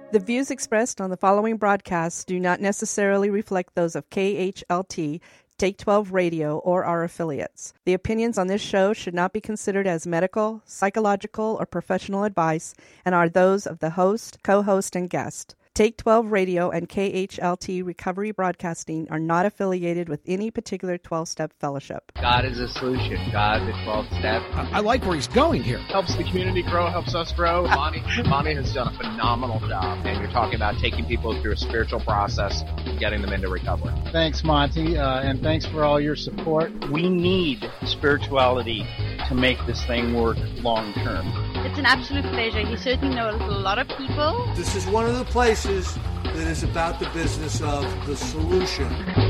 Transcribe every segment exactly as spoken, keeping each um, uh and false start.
The views expressed on the following broadcasts do not necessarily reflect those of K H L T, Take twelve Radio, or our affiliates. The opinions on this show should not be considered as medical, psychological, or professional advice and are those of the host, co-host, and guest. Take twelve Radio and K H L T Recovery Broadcasting are not affiliated with any particular twelve-step fellowship. God is a solution. God, the twelve-step. I, I like where he's going here. Helps the community grow, helps us grow. Monty, Monty has done a phenomenal job. And you're talking about taking people through a spiritual process and getting them into recovery. Thanks, Monty, uh, and thanks for all your support. We need spirituality to make this thing work long term. It's an absolute pleasure. He certainly knows a lot of people. This is one of the places that is about the business of the solution.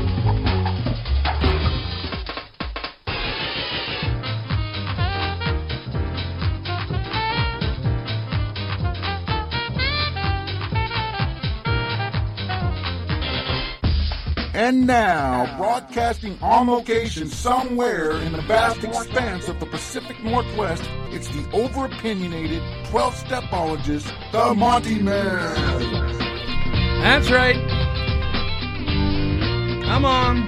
And now, broadcasting on location somewhere in the vast expanse of the Pacific Northwest, it's the over-opinionated twelve-stepologist, the Monty Man. That's right. Come on.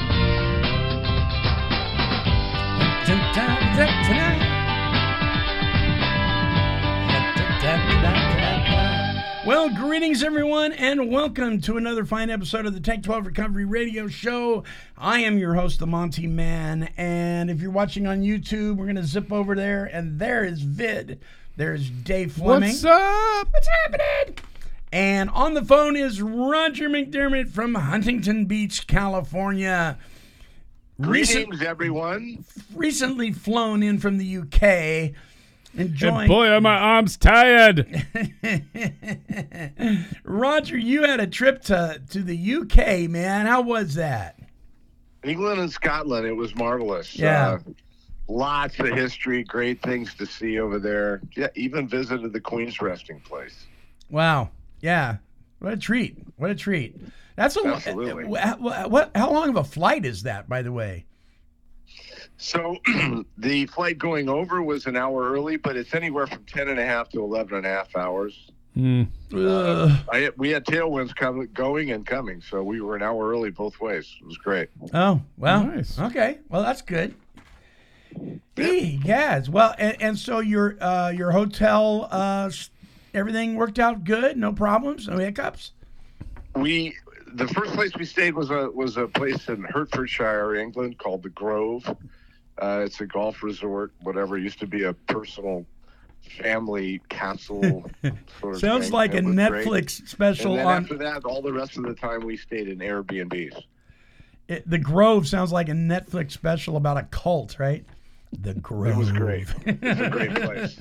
Well, greetings, everyone, and welcome to another fine episode of the Take twelve Recovery Radio Show. I am your host, the Monty Man, and if you're watching on YouTube, we're going to zip over there, and there is Vid. There's Dave Fleming. What's up? What's happening? And on the phone is Roger McDermott from Huntington Beach, California. Greetings, Recent, everyone. Recently flown in from the U K. Enjoying. And boy, are my arms tired. Roger, you had a trip to, to the U K, man. How was that? England and Scotland. It was marvelous. Yeah. Uh, lots of history, great things to see over there. Yeah, even visited the Queen's resting place. Wow. Yeah. What a treat. What a treat. That's a Absolutely. What, what, how long of a flight is that, by the way? So the flight going over was an hour early, but it's anywhere from ten and a half to eleven and a half hours. Mm. Uh, I, we had tailwinds coming, going and coming, so we were an hour early both ways. It was great. Oh, well, Nice. Okay. Well, that's good. Hey, guys. Well, and, and so your uh, your hotel, uh, everything worked out good? No problems? No hiccups? We the first place we stayed was a was a place in Hertfordshire, England, called the Grove. Uh, it's a golf resort, whatever. It used to be a personal family castle. Sort of Sounds thing. like It a was Netflix great. special And then on after that, all the rest of the time we stayed in Airbnbs. it, the Grove. Sounds like a Netflix special about a cult, right? The Grove. It was great. It's a great place.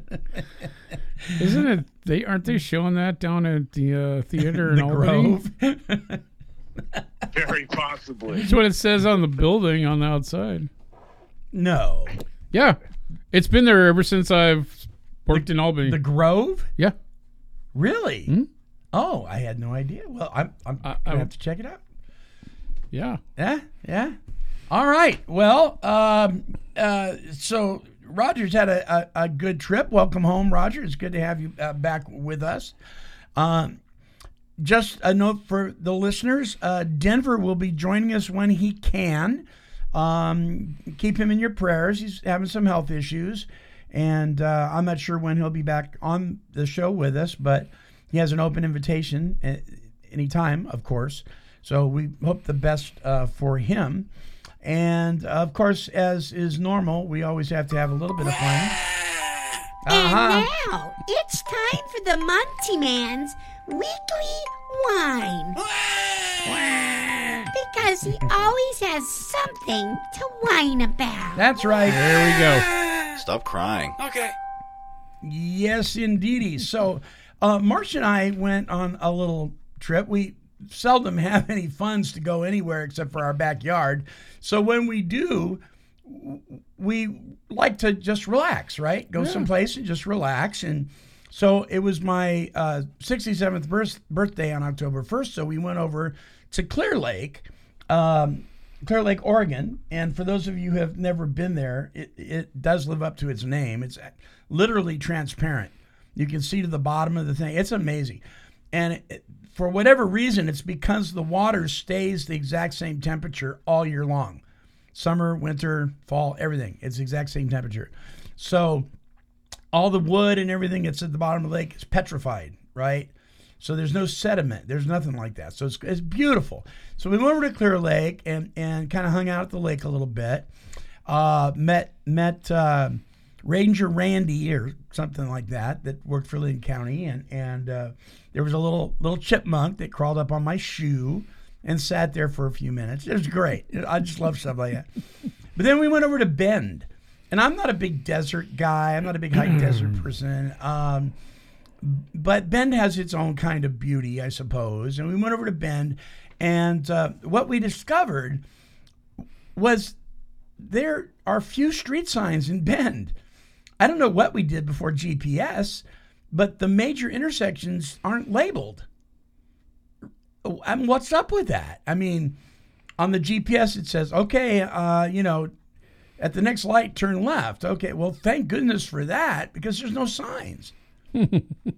Isn't it? They aren't they showing that down at the uh, theater in The Albany? Grove. Very possibly. That's what it says on the building on the outside. No. Yeah, it's been there ever since I've worked in Albany. The Grove? Yeah. Really? Hmm? Oh, I had no idea. Well, I'm, I'm I- going to I- have to check it out. Yeah. Yeah, yeah. All right. Well, um, uh, so Roger's had a, a, a good trip. Welcome home, Roger. It's good to have you uh, back with us. Um, just a note for the listeners, uh, Denver will be joining us when he can. Um, keep him in your prayers. He's having some health issues, and uh, I'm not sure when he'll be back on the show with us, but he has an open invitation at any time, of course. So we hope the best uh, for him. And, uh, of course, as is normal, we always have to have a little bit of fun. Uh-huh. And now, it's time for the Monty Man's Weekly Whine. Because he always has something to whine about. That's right. There we go. Stop crying. Okay. Yes, indeedy. So, uh, Marcia and I went on a little trip. We seldom have any funds to go anywhere except for our backyard. So when we do, we like to just relax, right? Go Yeah. someplace and just relax. And so it was my uh, sixty-seventh birth- birthday on October first. So we went over to Clear Lake, um, Clear Lake, Oregon. And for those of you who have never been there, it, it does live up to its name. It's literally transparent. You can see to the bottom of the thing. It's amazing. And it, it, for whatever reason, it's because the water stays the exact same temperature all year long. Summer, winter, fall, everything. It's the exact same temperature. So all the wood and everything that's at the bottom of the lake is petrified, right? So there's no sediment. There's nothing like that. So it's, it's beautiful. So we went over to Clear Lake and, and kind of hung out at the lake a little bit. Uh, met met uh, Ranger Randy or something like that that worked for Lynn County. And, and uh, there was a little little chipmunk that crawled up on my shoe and sat there for a few minutes. It was great. I just love stuff like that. But then we went over to Bend. And I'm not a big desert guy. I'm not a big high desert person. Um, but Bend has its own kind of beauty, I suppose. And we went over to Bend. And uh, what we discovered was there are few street signs in Bend. I don't know what we did before G P S, but the major intersections aren't labeled. I mean, what's up with that? I mean, on the G P S, it says, okay, uh, you know, at the next light, turn left. Okay, well, thank goodness for that, because there's no signs. uh,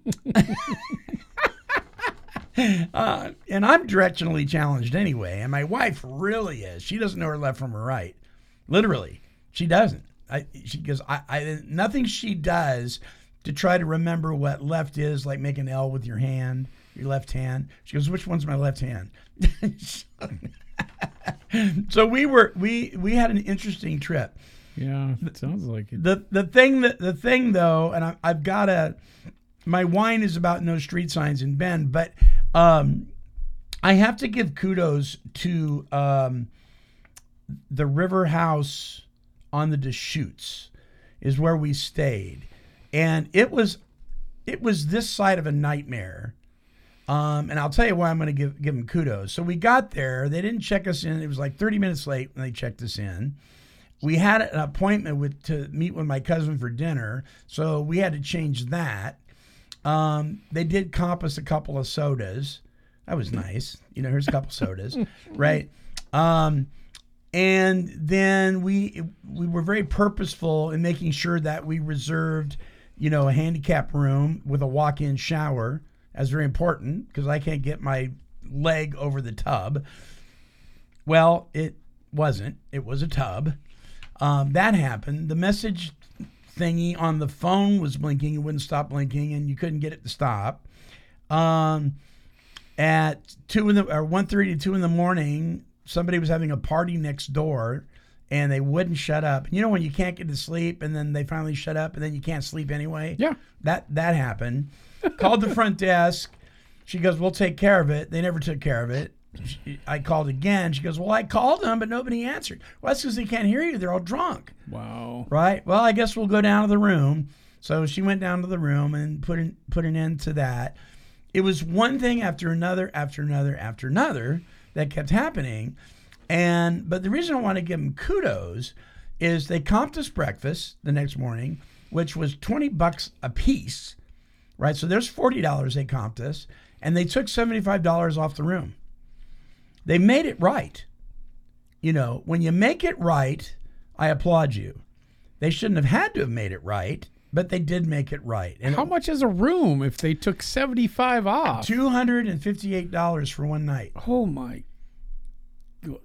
and I'm directionally challenged anyway, and my wife really is. She doesn't know her left from her right. Literally, she doesn't. I, she goes, I, I, nothing she does to try to remember what left is, like make an L with your hand, your left hand. She goes, which one's my left hand? So we were we we had an interesting trip. Yeah, it sounds like it. The the thing that the thing though, and I, I've got a my whine is about no street signs in Bend, but um, I have to give kudos to um, the River House on the Deschutes is where we stayed, and it was it was this side of a nightmare. Um, and I'll tell you why I'm going to give give them kudos. So we got there. They didn't check us in. It was like thirty minutes late when they checked us in. We had an appointment with to meet with my cousin for dinner, so we had to change that. Um, they did comp us a couple of sodas. That was nice. You know, here's a couple sodas, right? Um, and then we we were very purposeful in making sure that we reserved, you know, a handicap room with a walk-in shower. That's very important because I can't get my leg over the tub. Well, it wasn't. It was a tub. Um, that happened. The message thingy on the phone was blinking. It wouldn't stop blinking, and you couldn't get it to stop. Um, at two in the or one thirty to two in the morning, somebody was having a party next door, and they wouldn't shut up. You know when you can't get to sleep, and then they finally shut up, and then you can't sleep anyway. Yeah, that that happened. Called the front desk. She goes, we'll take care of it. They never took care of it. She, I called again. She goes, well, I called them, but nobody answered. Well, that's because they can't hear you. They're all drunk. Wow. Right? Well, I guess we'll go down to the room. So she went down to the room and put an, put an end to that. It was one thing after another, after another, after another that kept happening. And but the reason I want to give them kudos is they comped us breakfast the next morning, which was twenty bucks a piece. Right, so there's forty dollars they comped us, and they took seventy-five dollars off the room. They made it right. You know, when you make it right, I applaud you. They shouldn't have had to have made it right, but they did make it right. And how it, much is a room if they took seventy-five off? two hundred fifty-eight dollars for one night. Oh, my God.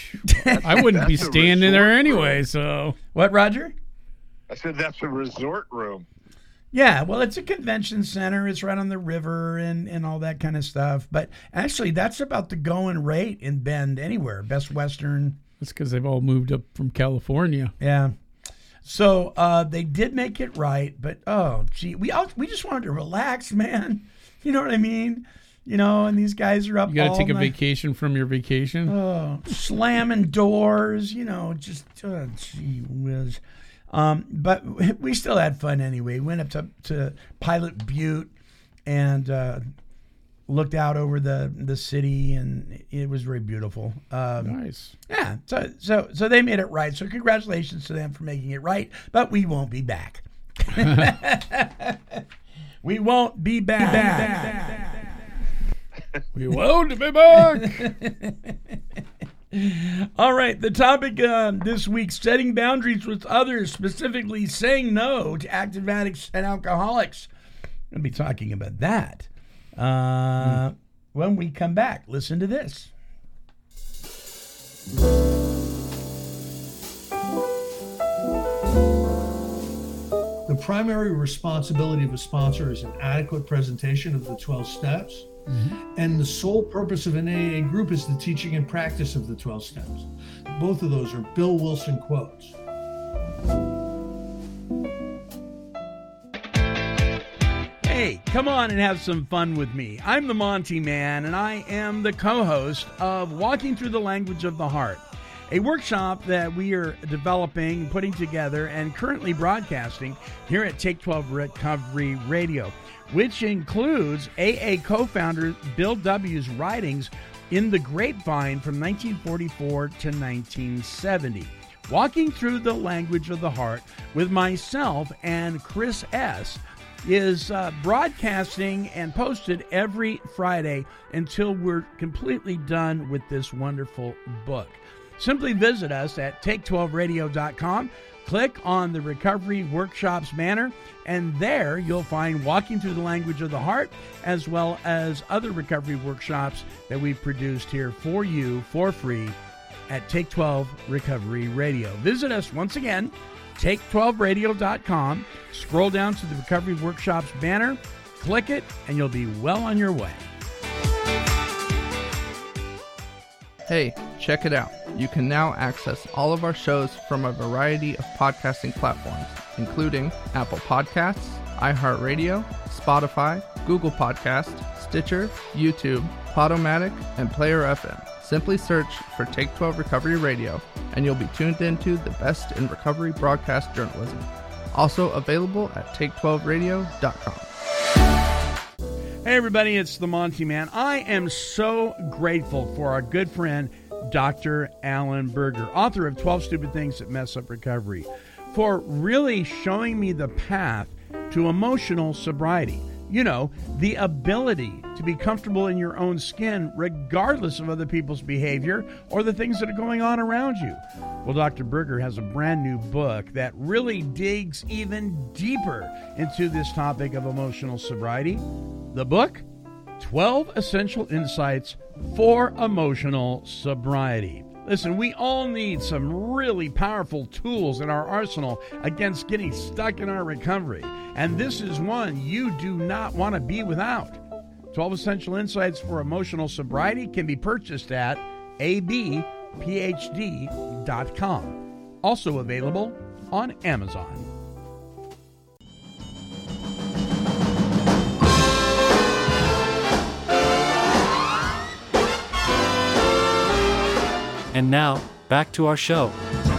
I wouldn't be standing there anyway, room. so. What, Roger? I said that's a resort room. Yeah, well, it's a convention center. It's right on the river and, and all that kind of stuff. But actually, that's about the going rate in Bend anywhere. Best Western. That's because they've all moved up from California. Yeah. So uh, they did make it right. But, oh, gee, we all, we just wanted to relax, man. You know what I mean? You know, and these guys are up You got all to take a night. vacation from your vacation? Oh, slamming doors, you know, just, oh, gee whiz. Um, but we still had fun anyway. We went up to, to Pilot Butte and uh, looked out over the, the city, and it was very beautiful. Um, nice. Yeah. So so so they made it right. So congratulations to them for making it right. But we won't be back. we won't be back. back. We won't be back. All right, the topic uh, this week, setting boundaries with others, specifically saying no to active addicts and alcoholics. I'm going to be talking about that. Uh, mm. When we come back, listen to this. The primary responsibility of a sponsor is an adequate presentation of the twelve steps. Mm-hmm. And the sole purpose of an A A group is the teaching and practice of the twelve steps. Both of those are Bill Wilson quotes. Hey, come on and have some fun with me. I'm the Monty Man, and I am the co-host of Walking Through the Language of the Heart, a workshop that we are developing, putting together, and currently broadcasting here at Take twelve Recovery Radio, which includes A A co-founder Bill W.'s writings in The Grapevine from nineteen forty-four to nineteen seventy. Walking Through the Language of the Heart with myself and Chris S. is uh, broadcasting and posted every Friday until we're completely done with this wonderful book. Simply visit us at take twelve radio dot com. Click on the Recovery Workshops banner, and there you'll find Walking Through the Language of the Heart, as well as other recovery workshops that we've produced here for you for free at Take twelve Recovery Radio. Visit us once again, take twelve radio dot com. Scroll down to the Recovery Workshops banner, click it, and you'll be well on your way. Hey, check it out. You can now access all of our shows from a variety of podcasting platforms, including Apple Podcasts, iHeartRadio, Spotify, Google Podcasts, Stitcher, YouTube, Podomatic, and Player F M. Simply search for Take twelve Recovery Radio, and you'll be tuned into the best in recovery broadcast journalism. Also available at take twelve radio dot com. Hey everybody, it's the Monty Man. I am so grateful for our good friend, Doctor Alan Berger, author of twelve Stupid Things That Mess Up Recovery, for really showing me the path to emotional sobriety. You know, the ability to be comfortable in your own skin regardless of other people's behavior or the things that are going on around you. Well, Doctor Berger has a brand new book that really digs even deeper into this topic of emotional sobriety. The book, twelve Essential Insights for Emotional Sobriety. Listen, we all need some really powerful tools in our arsenal against getting stuck in our recovery. And this is one you do not want to be without. twelve Essential Insights for Emotional Sobriety can be purchased at a b p h d dot com. Also available on Amazon. And now, back to our show.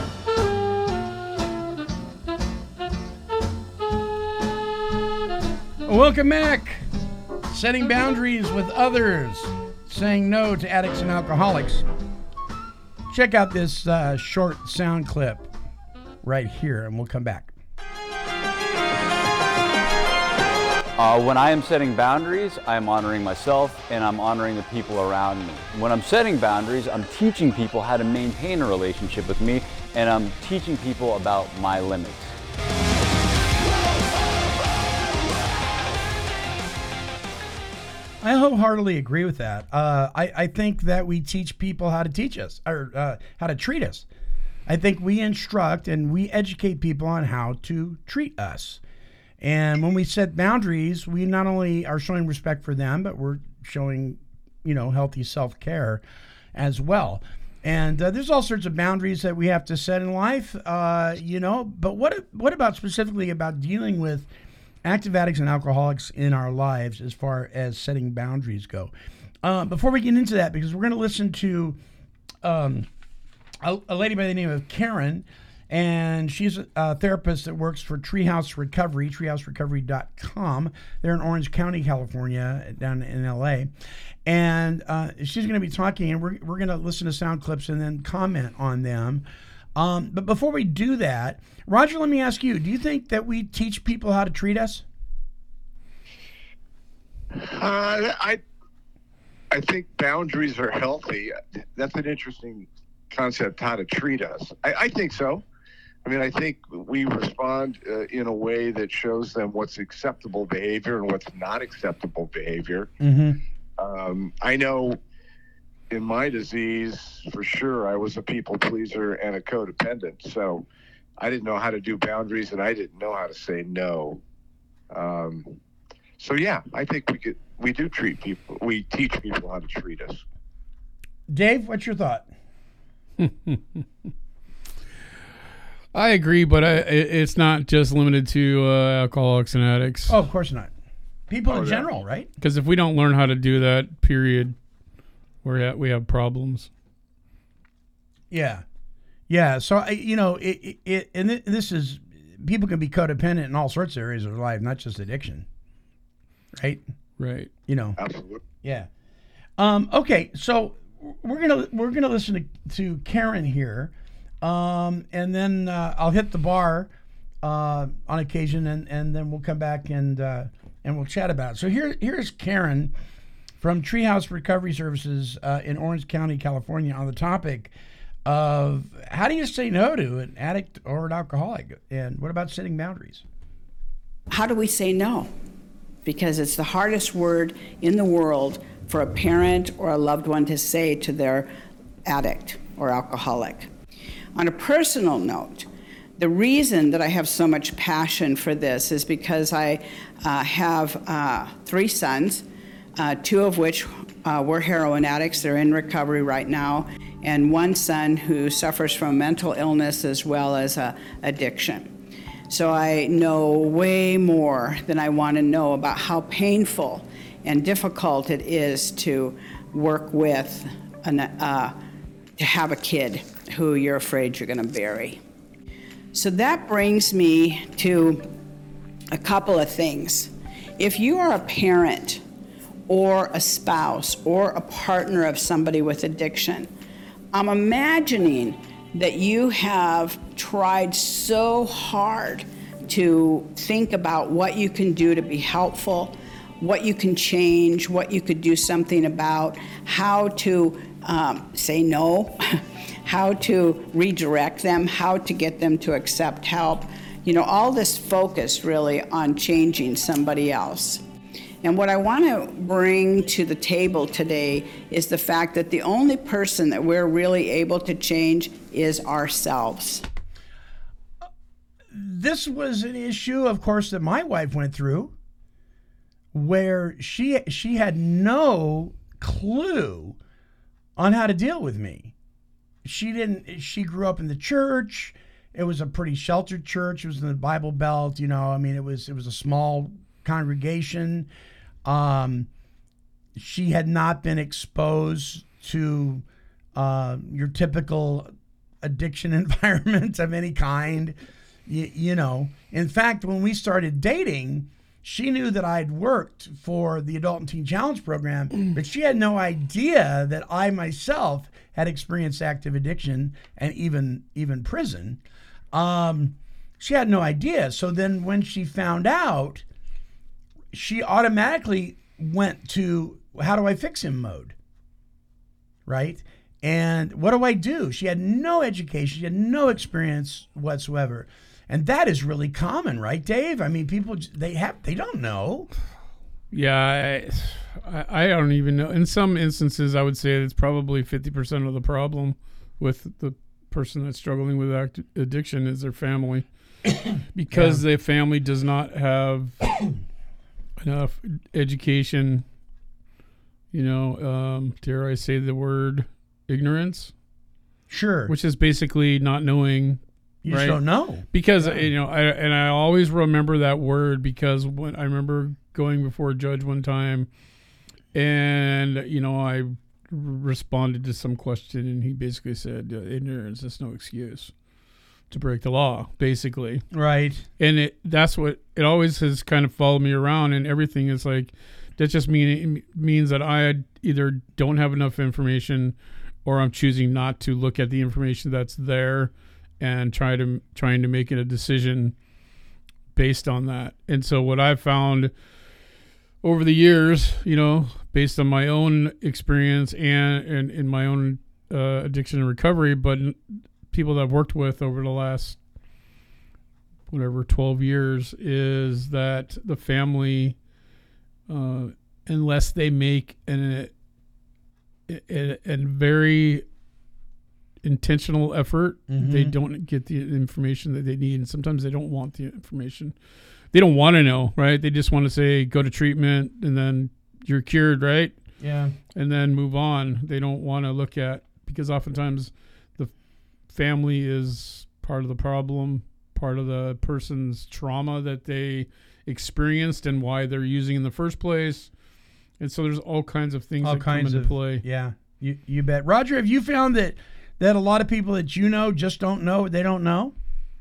Welcome back. Setting boundaries with others. Saying no to addicts and alcoholics. Check out this uh, short sound clip right here, and we'll come back. Uh, when I am setting boundaries, I am honoring myself and I'm honoring the people around me. When I'm setting boundaries, I'm teaching people how to maintain a relationship with me, and I'm teaching people about my limits. I wholeheartedly agree with that. Uh, I, I think that we teach people how to teach us, or uh, how to treat us. I think we instruct and we educate people on how to treat us. And when we set boundaries, we not only are showing respect for them, but we're showing, you know, healthy self-care as well. And uh, there's all sorts of boundaries that we have to set in life, uh, you know. But what what about specifically about dealing with active addicts and alcoholics in our lives as far as setting boundaries go? Uh, before we get into that, because we're going to listen to um, a, a lady by the name of Karen. And she's a therapist that works for Treehouse Recovery, treehouse recovery dot com. They're in Orange County, California, down in L A. And uh, she's going to be talking, and we're, we're going to listen to sound clips and then comment on them. Um, but before we do that, Roger, let me ask you, do you think that we teach people how to treat us? Uh, I, I think boundaries are healthy. That's an interesting concept, how to treat us. I, I think so. I mean, I think we respond uh, in a way that shows them what's acceptable behavior and what's not acceptable behavior. Mm-hmm. Um, I know in my disease, for sure, I was a people pleaser and a codependent. So I didn't know how to do boundaries, and I didn't know how to say no. Um, so yeah, I think we could, we do treat people, we teach people how to treat us. Dave, what's your thought? I agree, but I, it's not just limited to uh, alcoholics and addicts. Oh, of course not. People Oh, in yeah. general, right? Because if we don't learn how to do that, period, we're at, we have problems. Yeah. Yeah. So, I- you know, it, it, it and th- this is, people can be codependent in all sorts of areas of their life, not just addiction. Right? Right. You know. Absolutely. Yeah. Um, okay. So we're going to, we're going to listen to, to Karen here. Um, and then uh, I'll hit the bar uh, on occasion, and, and then we'll come back and uh, and we'll chat about it. So here here's Karen from Treehouse Recovery Services uh, in Orange County, California, on the topic of how do you say no to an addict or an alcoholic, and what about setting boundaries? How do we say no? Because it's the hardest word in the world for a parent or a loved one to say to their addict or alcoholic. On a personal note, the reason that I have so much passion for this is because I uh, have uh, three sons, uh, two of which uh, were heroin addicts. They're in recovery right now, and one son who suffers from mental illness as well as uh, addiction. So I know way more than I want to know about how painful and difficult it is to work with, an, uh, to have a kid who you're afraid you're going to bury. So that brings me to a couple of things. If you are a parent or a spouse or a partner of somebody with addiction, I'm imagining that you have tried so hard to think about what you can do to be helpful, what you can change, what you could do something about, how to um, say no, how to redirect them, how to get them to accept help. You know, all this focus really on changing somebody else. And what I want to bring to the table today is the fact that the only person that we're really able to change is ourselves. This was an issue, of course, that my wife went through, where she she had no clue on how to deal with me. She didn't, she grew up in the church. It was a pretty sheltered church. It was in the Bible Belt, you know, I mean, it was, it was a small congregation. Um, she had not been exposed to uh, your typical addiction environment of any kind, you, you know. In fact, when we started dating, she knew that I'd worked for the Adult and Teen Challenge program, but she had no idea that I myself had experienced active addiction and even even prison. Um, she had no idea. So then when she found out, she automatically went to how do I fix him mode, right? And what do I do? She had no education. She had no experience whatsoever. And that is really common, right, Dave? I mean, people, they have, they don't know. Yeah, I, I don't even know. In some instances, I would say it's probably fifty percent of the problem with the person that's struggling with act- addiction is their family. Because yeah. the family does not have enough education, you know, um, dare I say the word ignorance? Sure. Which is basically not knowing. You right? just don't know. Because, yeah. you know, I and I always remember that word because when I remember going before a judge one time and, you know, I responded to some question and he basically said, ignorance is no excuse to break the law, basically. Right. And it that's what it always has kind of followed me around, and everything is like, that just mean, it means that I either don't have enough information or I'm choosing not to look at the information that's there and try to trying to make it a decision based on that. And so what I've found over the years, you know, based on my own experience and and in my own uh, addiction and recovery, but people that I've worked with over the last whatever, twelve years, is that the family, uh, unless they make an, a, a very intentional effort, Mhm. they don't get the information that they need. And sometimes they don't want the information. They don't want to know, right? They just want to say, go to treatment and then you're cured, right? Yeah. And then move on. They don't want to look at, because oftentimes the family is part of the problem, part of the person's trauma that they experienced and why they're using in the first place. And so there's all kinds of things All that come kinds into of play. Yeah, you you bet. Roger, have you found that that a lot of people that you know just don't know what they don't know?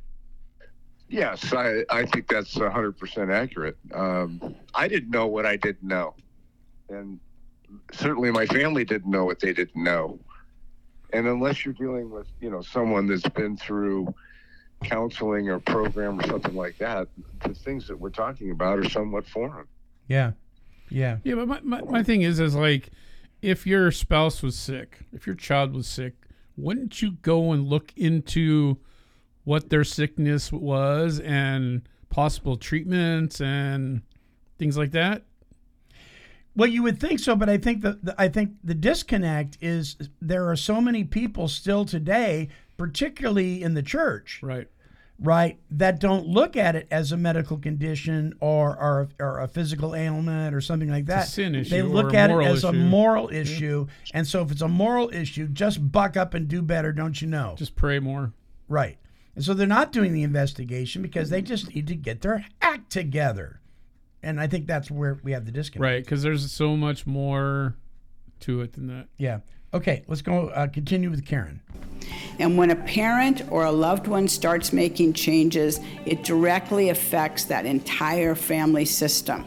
Yes, I, I think that's one hundred percent accurate. Um, I didn't know what I didn't know. And certainly my family didn't know what they didn't know. And unless you're dealing with, you know, someone that's been through counseling or program or something like that, the things that we're talking about are somewhat foreign. Yeah, yeah. Yeah, but my, my, my thing is, is like, if your spouse was sick, if your child was sick, wouldn't you go and look into what their sickness was and possible treatments and things like that? Well, you would think so, but I think the, the I think the disconnect is there are so many people still today, particularly in the church, right, right, that don't look at it as a medical condition or or, or a physical ailment or something like that. It's a sin issue. They look or a at it moral as a issue. moral issue, and so if it's a moral issue, just buck up and do better, don't you know? Just pray more. Right. And so they're not doing the investigation because they just need to get their act together. And I think that's where we have the disconnect. Right, because there's so much more to it than that. Yeah. Okay, let's go uh, continue with Karen. And when a parent or a loved one starts making changes, it directly affects that entire family system.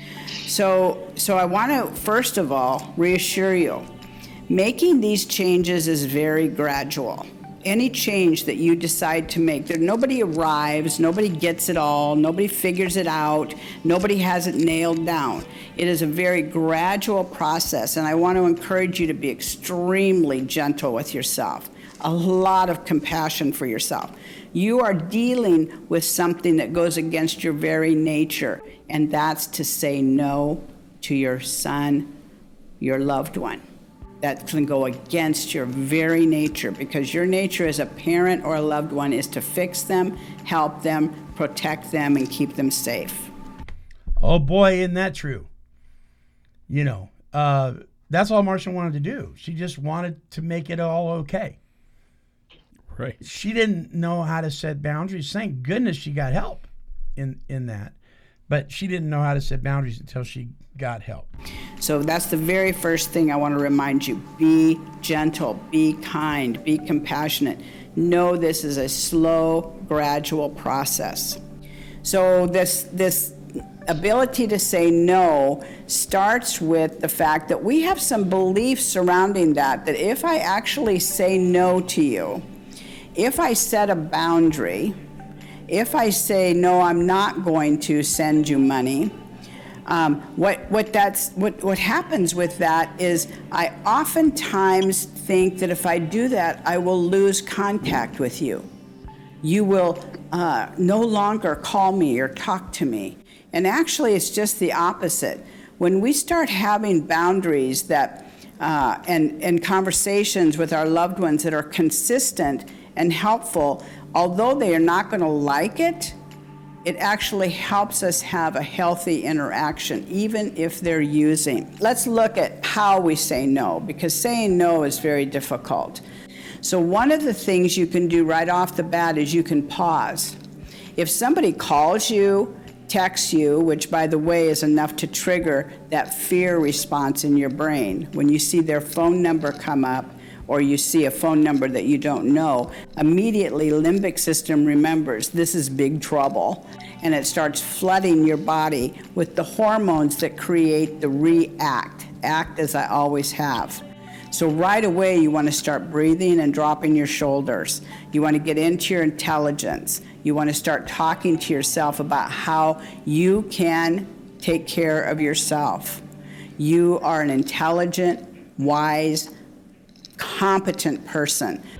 So, so I want to, first of all, reassure you, making these changes is very gradual. Any change that you decide to make, there, nobody arrives, nobody gets it all, nobody figures it out, nobody has it nailed down. It is a very gradual process, and I want to encourage you to be extremely gentle with yourself. A lot of compassion for yourself. You are dealing with something that goes against your very nature, and that's to say no to your son, your loved one. That can go against your very nature, because your nature as a parent or a loved one is to fix them, help them, protect them, and keep them safe. Oh boy, isn't that true? You know, uh, that's all Marcia wanted to do. She just wanted to make it all okay. Right. She didn't know how to set boundaries. Thank goodness she got help in, in that. But she didn't know how to set boundaries until she got help. So that's the very first thing I want to remind you. Be gentle, be kind, be compassionate. Know this is a slow, gradual process. So this, this ability to say no starts with the fact that we have some beliefs surrounding that, that if I actually say no to you, if I set a boundary, if I say, no, I'm not going to send you money, um, what, what, that's, what, what happens with that is I oftentimes think that if I do that, I will lose contact with you. You will uh, no longer call me or talk to me. And actually, it's just the opposite. When we start having boundaries that, uh, and, and conversations with our loved ones that are consistent and helpful, although they are not going to like it, it actually helps us have a healthy interaction, even if they're using. Let's look at how we say no, because saying no is very difficult. So one of the things you can do right off the bat is you can pause. If somebody calls you, texts you, which by the way is enough to trigger that fear response in your brain, when you see their phone number come up, or you see a phone number that you don't know, immediately limbic system remembers this is big trouble, and it starts flooding your body with the hormones that create the react, act as I always have. So right away you want to start breathing and dropping your shoulders. You want to get into your intelligence. You want to start talking to yourself about how you can take care of yourself. You are an intelligent, wise, competent person.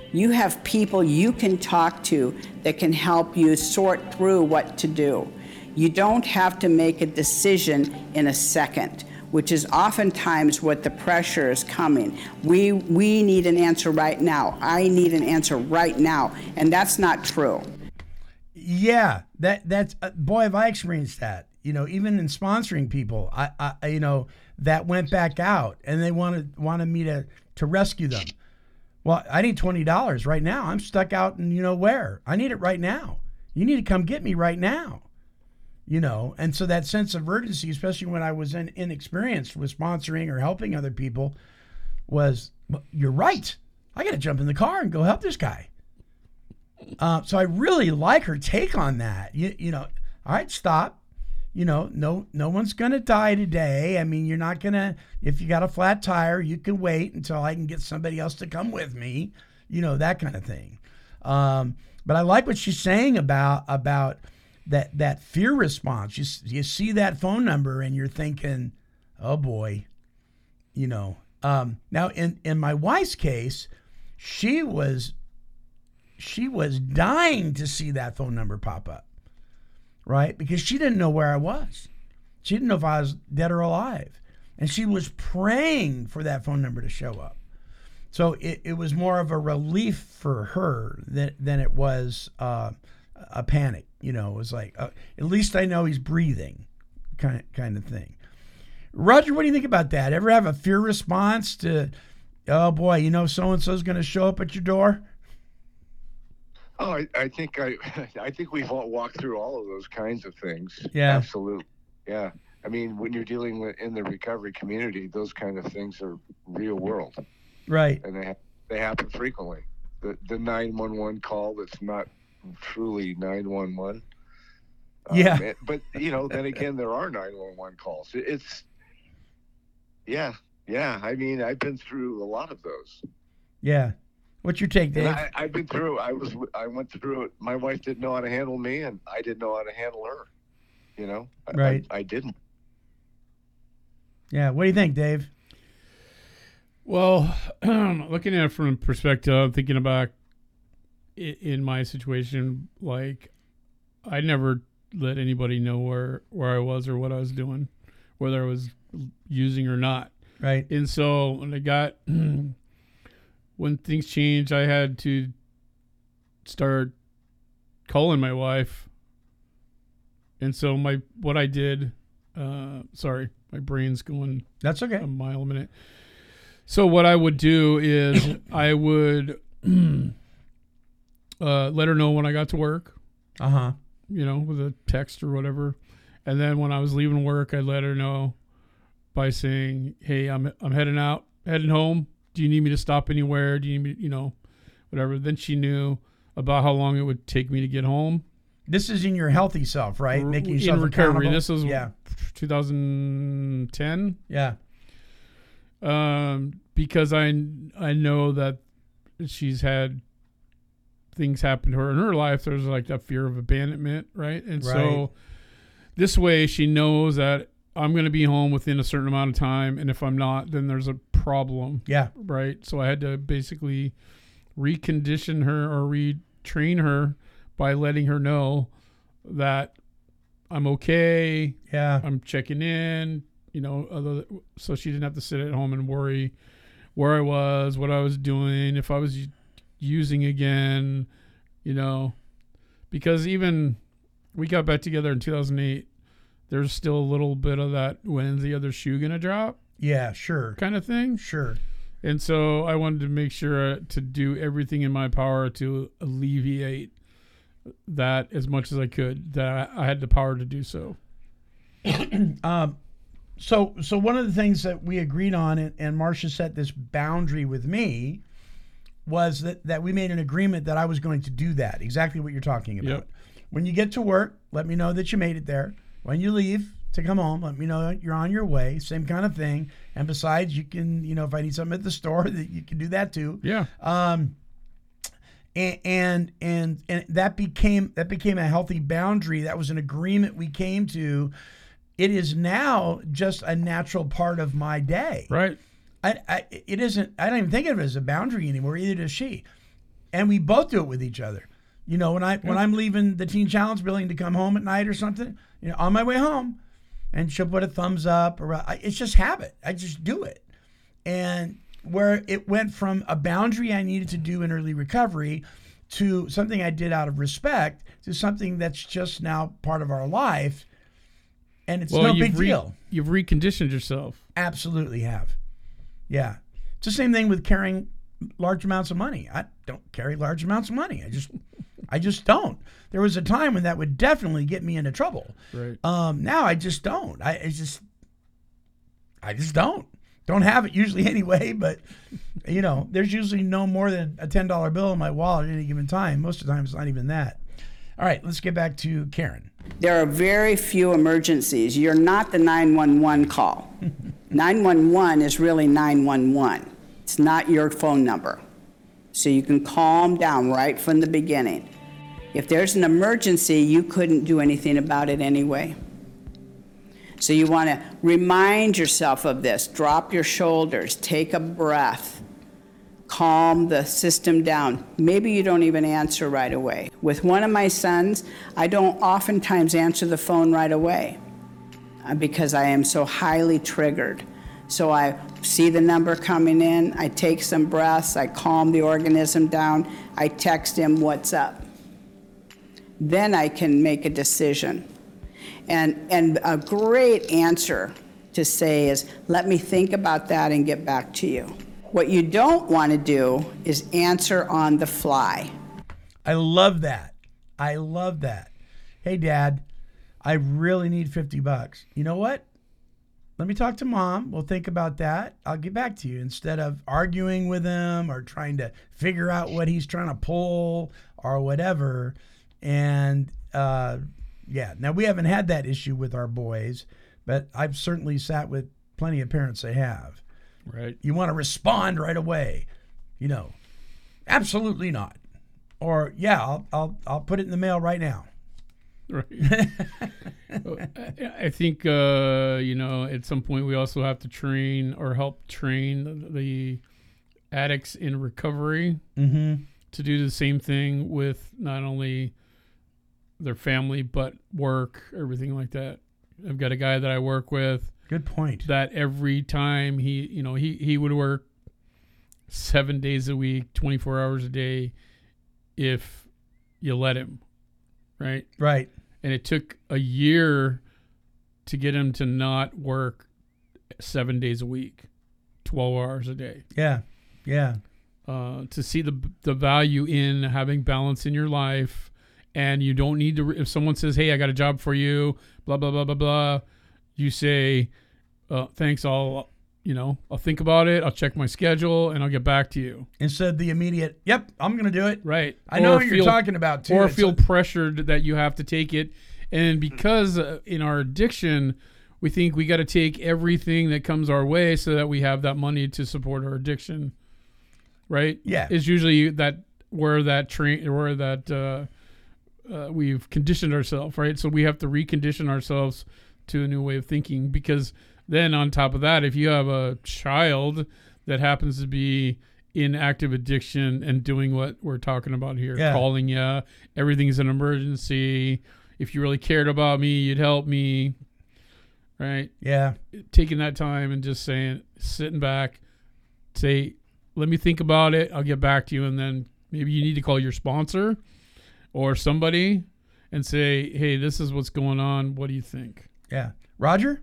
You have people you can talk to that can help you sort through what to do. You don't have to make a decision in a second, which is oftentimes what the pressure is coming. We we need an answer right now. I need an answer right now, and that's not true. Yeah, that that's uh, boy, have I experienced that. You know, even in sponsoring people, I, I you know that went back out, and they wanted wanted me to to rescue them. Well, I need twenty dollars right now. I'm stuck out in you know where. I need it right now. You need to come get me right now. You know, and so that sense of urgency, especially when I was in, inexperienced with sponsoring or helping other people, was, well, you're right. I got to jump in the car and go help this guy. Uh, so I really like her take on that. You, you know, all right, stop. You know, no, no one's going to die today. I mean, you're not going to, if you got a flat tire, you can wait until I can get somebody else to come with me, you know, that kind of thing. Um, but I like what she's saying about, about, that that fear response. You, you see that phone number and you're thinking, oh boy, you know. Um, now in, in my wife's case, she was she was dying to see that phone number pop up, right? Because she didn't know where I was. She didn't know if I was dead or alive. And she was praying for that phone number to show up. So it, it was more of a relief for her than, than it was uh, a panic. You know, it was like, uh, at least I know he's breathing, kind of, kind of thing. Roger, what do you think about that? Ever have a fear response to, oh boy, you know, so-and-so's going to show up at your door? Oh, I, I think I, I think we've all walked through all of those kinds of things. Yeah, absolutely. Yeah, I mean, when you're dealing with in the recovery community, those kind of things are real world, right? And they they happen frequently. The the nine one one call that's not truly nine one one. Yeah. Um, but, you know, then again, there are nine one one calls. It's, yeah, yeah. I mean, I've been through a lot of those. Yeah. What's your take, Dave? I, I've been through, I was, I went through it. My wife didn't know how to handle me, and I didn't know how to handle her. You know? Right. I, I didn't. Yeah. What do you think, Dave? Well, looking at it from a perspective, I'm thinking about in my situation, like I never let anybody know where, where I was or what I was doing, whether I was using or not. Right. And so when I got, when things changed, I had to start calling my wife. And so my, what I did, uh, sorry, my brain's going. That's okay. A mile a minute. So what I would do is I would, Uh, let her know when I got to work. Uh-huh. You know, with a text or whatever. And then when I was leaving work, I'd let her know by saying, hey, I'm I'm heading out, heading home. Do you need me to stop anywhere? Do you need me, you know, whatever. Then she knew about how long it would take me to get home. This is in your healthy self, right? Making yourself in recovery. accountable. This was yeah. twenty ten. Yeah. Um, because I I know that she's had things happen to her in her life. There's like that fear of abandonment, right? And right. so this way she knows that I'm going to be home within a certain amount of time, and if I'm not, then there's a problem. Yeah. Right? So I had to basically recondition her or retrain her by letting her know that I'm okay. Yeah. I'm checking in, you know, other, so she didn't have to sit at home and worry where I was, what I was doing, if I was using again, you know, because even we got back together in two thousand eight, there's still a little bit of that, when's the other shoe gonna drop? Yeah, sure. Kind of thing. Sure. And so I wanted to make sure to do everything in my power to alleviate that as much as I could, that I had the power to do so. um, so, so one of the things that we agreed on, and, and Marcia set this boundary with me, was that, that we made an agreement that I was going to do that, exactly what you're talking about. Yep. When you get to work, let me know that you made it there. When you leave to come home, let me know you're on your way, same kind of thing. And besides, you can, you know, if I need something at the store, that you can do that too. Yeah. Um, and, and, and, and that became, that became a healthy boundary. That was an agreement we came to. It is now just a natural part of my day. Right. I, I, it isn't, I don't even think of it as a boundary anymore, either does she. and we both do it with each other. You know, when I when I'm leaving the Teen Challenge building to come home at night or something, you know, on my way home, and she'll put a thumbs up, or I, it's just habit. I just do it, and where it went from a boundary I needed to do in early recovery to something I did out of respect to something that's just now part of our life, and it's well, no you've big re- deal. You've reconditioned yourself. Absolutely have. Yeah. It's the same thing with carrying large amounts of money. I don't carry large amounts of money. I just I just don't. There was a time when that would definitely get me into trouble. Right. Um, now I just don't. I it's just I just don't. Don't have it usually anyway, but you know, there's usually no more than a ten dollar bill in my wallet at any given time. Most of the time it's not even that. All right, let's get back to Karen. There are very few emergencies. You're not the nine one one call. nine one one is really nine one one. It's not your phone number. So you can calm down right from the beginning. If there's an emergency, you couldn't do anything about it anyway. So you want to remind yourself of this. Drop your shoulders, take a breath, calm the system down. Maybe you don't even answer right away. With one of my sons, I don't oftentimes answer the phone right away because I am so highly triggered. So I see the number coming in, I take some breaths, I calm the organism down, I text him, what's up? Then I can make a decision. And, and a great answer to say is, let me think about that and get back to you. What you don't want to do is answer on the fly. I love that. I love that. Hey, Dad, I really need fifty bucks. You know what? Let me talk to Mom. We'll think about that. I'll get back to you, instead of arguing with him or trying to figure out what he's trying to pull or whatever. And uh, yeah, now we haven't had that issue with our boys, but I've certainly sat with plenty of parents that have. Right. You want to respond right away. You know, absolutely not. Or yeah, I'll I'll I'll put it in the mail right now. Right. I think uh, you know, at some point we also have to train or help train the addicts in recovery mm-hmm. to do the same thing with not only their family but work, everything like that. I've got a guy that I work with. Good point. That every time he, you know, he, he would work seven days a week, twenty-four hours a day, if you let him, right? Right. And it took a year to get him to not work seven days a week, twelve hours a day. Yeah, yeah. Uh, to see the the value in having balance in your life, and you don't need to. If someone says, "Hey, I got a job for you," blah blah blah blah blah, you say, uh, "Thanks, I'll." You know, I'll think about it. I'll check my schedule and I'll get back to you. Instead of the immediate, yep, I'm going to do it. Right. I know or what feel, you're talking about too. Or it's feel a- pressured that you have to take it. And because uh, in our addiction, we think we got to take everything that comes our way so that we have that money to support our addiction. Right. Yeah. It's usually that where that train, where that uh, uh, we've conditioned ourselves. Right. So we have to recondition ourselves to a new way of thinking, because then on top of that, if you have a child that happens to be in active addiction and doing what we're talking about here, yeah. calling you, everything's an emergency. If you really cared about me, you'd help me, right? Yeah. Taking that time and just saying, sitting back, say, let me think about it. I'll get back to you. And then maybe you need to call your sponsor or somebody and say, hey, this is what's going on. What do you think? Yeah. Roger?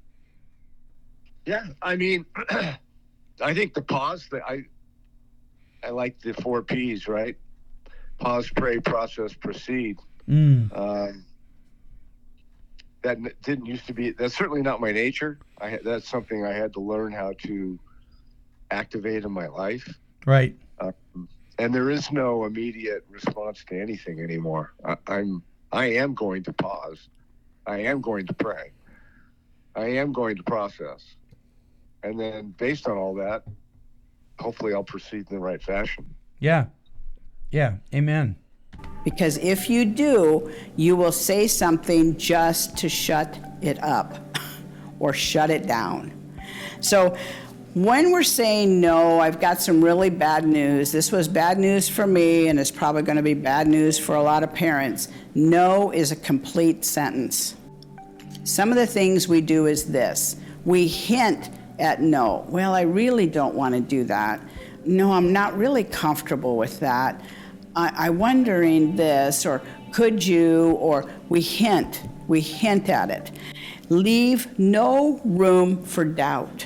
Yeah, I mean, I think the pause, the, I I like the four P's, right? Pause, pray, process, proceed. Mm. Um, that n- didn't used to be, that's certainly not my nature. I had, that's something I had to learn how to activate in my life. Right. Um, and there is no immediate response to anything anymore. I, I'm, I am going to pause. I am going to pray. I am going to process. And then based on all that, hopefully I'll proceed in the right fashion. Yeah. Yeah. Amen. Because if you do, you will say something just to shut it up or shut it down. So When we're saying no, I've got some really bad news. This was bad news for me, and it's probably going to be bad news for a lot of parents. No is a complete sentence. Some of the things we do is this. We hint at no. Well, I really don't want to do that. No, I'm not really comfortable with that. I, I'm wondering this, or could you, or we hint. We hint at it. Leave no room for doubt.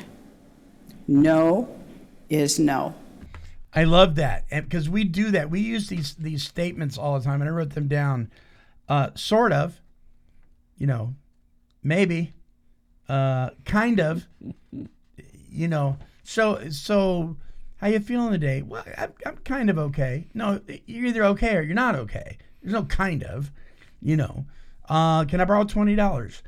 No is no. I love that, and because we do that, we use these these statements all the time, and I wrote them down. Uh, sort of, you know, maybe, uh, kind of, you know. So so, how you feeling today? Well, I'm I'm kind of okay. No, you're either okay or you're not okay. There's no kind of, you know. Uh, can I borrow twenty dollars?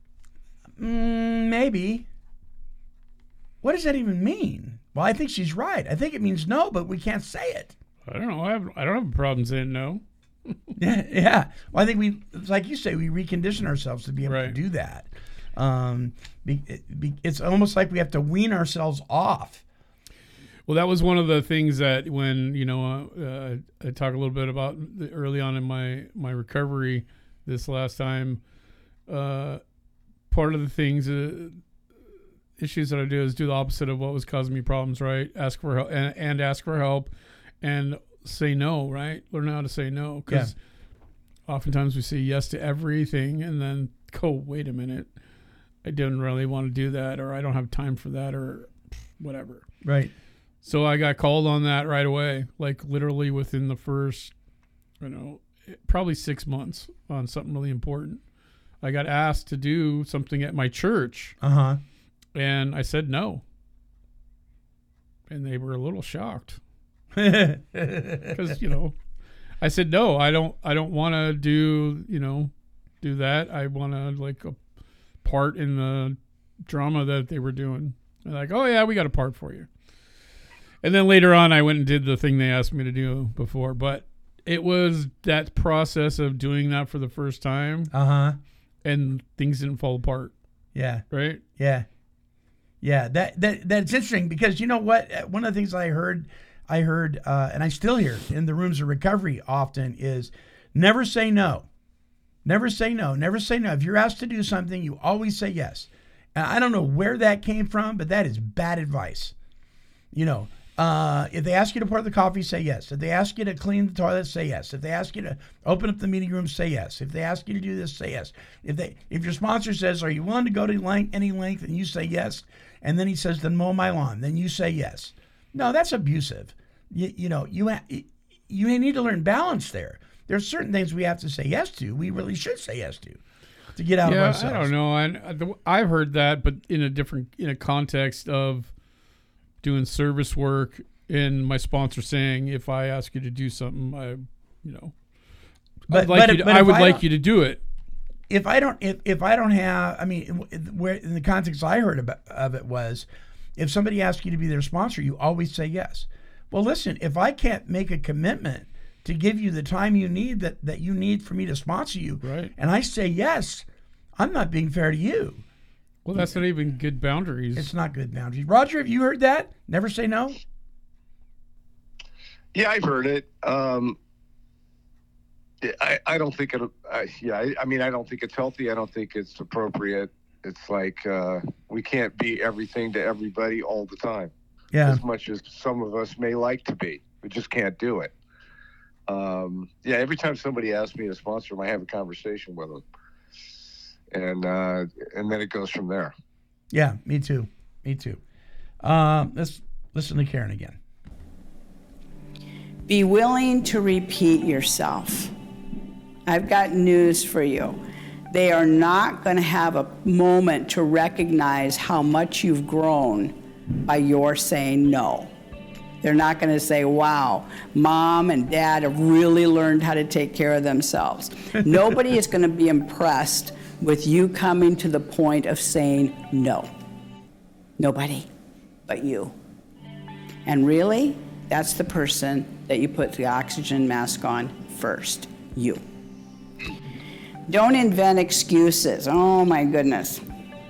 Mm, maybe. What does that even mean? Well, I think she's right. I think it means no, but we can't say it. I don't know. I have I don't have a problem saying no. yeah, yeah. Well, I think we, like you say, we recondition ourselves to be able right. to do that. Um, be, be, it's almost like we have to wean ourselves off. Well, that was one of the things that when, you know, uh, I talk a little bit about the, early on in my, my recovery this last time. Uh, part of the things, uh, issues that I do is do the opposite of what was causing me problems, right? Ask for help and, and ask for help and say no, right? Learn how to say no. Because yeah. oftentimes we say yes to everything and then go, wait a minute, I didn't really want to do that, or I don't have time for that, or whatever. Right. So I got called on that right away, like literally within the first, you know, probably six months on something really important. I got asked to do something at my church. Uh-huh. And I said no. And they were a little shocked. Because, you know, I said no, I don't I don't want to do, you know, do that. I want to like a part in the drama that they were doing. They're like, oh yeah, we got a part for you. And then later on I went and did the thing they asked me to do before. But it was that process of doing that for the first time. Uh-huh. And things didn't fall apart. Yeah. Right? Yeah. Yeah, that, that that's interesting because you know what? One of the things I heard, I heard, uh, and I still hear in the rooms of recovery often is never say no. Never say no. Never say no. If you're asked to do something, you always say yes. And I don't know where that came from, but that is bad advice. You know, uh, if they ask you to pour the coffee, say yes. If they ask you to clean the toilet, say yes. If they ask you to open up the meeting room, say yes. If they ask you to do this, say yes. If they, if your sponsor says, are you willing to go to length, any length, and you say yes, and then he says, then mow my lawn, then you say yes. No, that's abusive. You, you know, you ha- you need to learn balance there. There's certain things we have to say yes to. We really should say yes to, to get out yeah, of ourselves. I don't know. I, I've heard that, but in a different, in a context of doing service work and my sponsor saying, if I ask you to do something, I, you know, but, I'd like but, you to, but I would I like you to do it. If I don't, if, if I don't have, I mean, where in the context I heard about, of it was, if somebody asks you to be their sponsor, you always say yes. Well, listen, if I can't make a commitment to give you the time you need that, that you need for me to sponsor you, right, and I say yes, I'm not being fair to you. Well, that's not even good boundaries. It's not good boundaries. Roger, have you heard that? Never say no? Yeah, I've heard it. Um, I, I don't think it, I, yeah, I, I mean, I don't think it's healthy. I don't think it's appropriate. It's like uh, we can't be everything to everybody all the time. Yeah. As much as some of us may like to be. We just can't do it. Um, yeah, every time somebody asks me to sponsor them, I have a conversation with them. And uh, and then it goes from there. Yeah, me too. Me too. Uh, let's listen to Karen again. Be willing to repeat yourself. I've got news for you. They are not going to have a moment to recognize how much you've grown by your saying no. They're not going to say, wow, mom and dad have really learned how to take care of themselves. Nobody is going to be impressed with you coming to the point of saying no. Nobody but you. And really, that's the person that you put the oxygen mask on first, you. Don't invent excuses. Oh my goodness.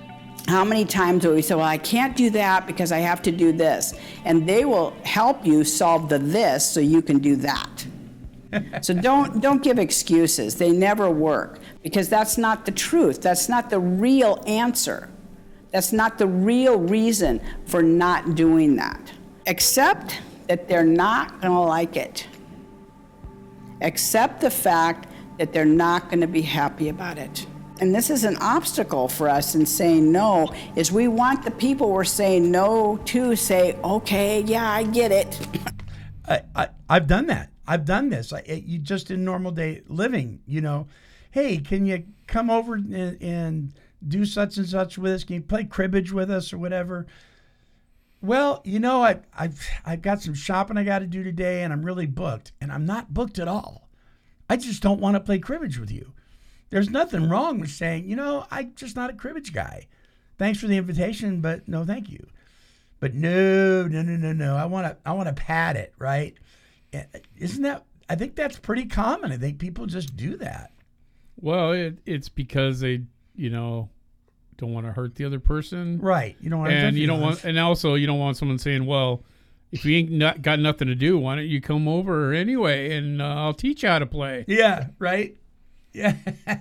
How many times do we say, well, I can't do that because I have to do this? And they will help you solve the this so you can do that. So don't don't give excuses. They never work, because that's not the truth. That's not the real answer. That's not the real reason for not doing that. Accept that they're not going to like it. Accept the fact that they're not going to be happy about it. And this is an obstacle for us in saying no, is we want the people we're saying no to say, okay, yeah, I get it. I, I, I've done that. I've done this. I, you just in normal day living, you know, hey, can you come over and, and do such and such with us? Can you play cribbage with us or whatever? Well, you know, I, I've I've got some shopping I got to do today, and I'm really booked, and I'm not booked at all. I just don't want to play cribbage with you. There's nothing wrong with saying, you know, I'm just not a cribbage guy. Thanks for the invitation, but no, thank you. But no, no, no, no, no. I want to I want to pad it, right? Isn't that? I think that's pretty common. I think people just do that. Well, it, it's because they, you know, don't want to hurt the other person, right? You don't want, and to you don't want, and also you don't want someone saying, "Well, if you ain't not got nothing to do, why don't you come over anyway, and uh, I'll teach you how to play." Yeah, right. Yeah.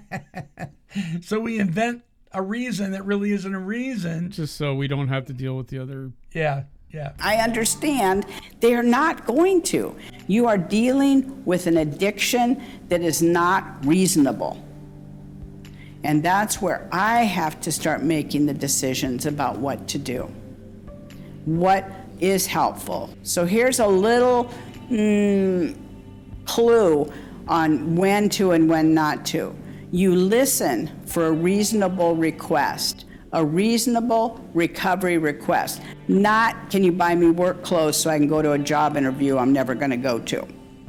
So we invent a reason that really isn't a reason, just so we don't have to deal with the other. Yeah. Yeah. I understand they're not going to. You are dealing with an addiction that is not reasonable. And that's where I have to start making the decisions about what to do. What is helpful? So here's a little mm, clue on when to and when not to. You listen for a reasonable request. A reasonable recovery request. Not, can you buy me work clothes so I can go to a job interview I'm never going to go to.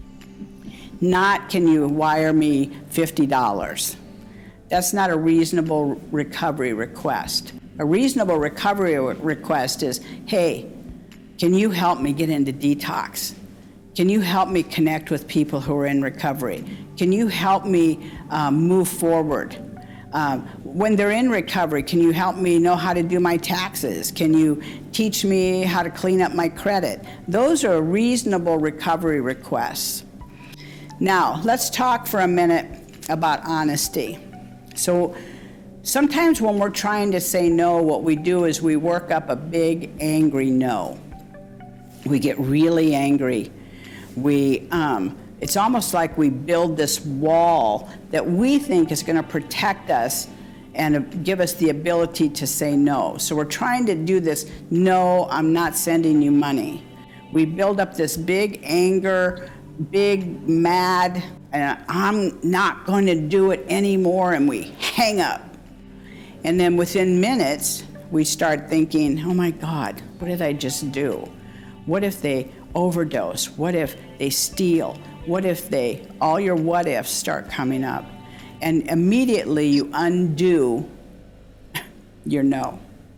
Not, can you wire me fifty dollars. That's not a reasonable recovery request. A reasonable recovery request is, hey, can you help me get into detox? Can you help me connect with people who are in recovery? Can you help me um, move forward? Um, when they're in recovery, can you help me know how to do my taxes? Can you teach me how to clean up my credit? Those are reasonable recovery requests. Now, let's talk for a minute about honesty. So sometimes when we're trying to say no, what we do is we work up a big, angry no. We get really angry. We, um, it's almost like we build this wall that we think is going to protect us and give us the ability to say no. So we're trying to do this, no, I'm not sending you money. We build up this big anger, big mad, and I'm not going to do it anymore, and we hang up. And then within minutes, we start thinking, oh my God, what did I just do? What if they overdose? What if they steal? What if they, all your what ifs start coming up, and immediately you undo your no.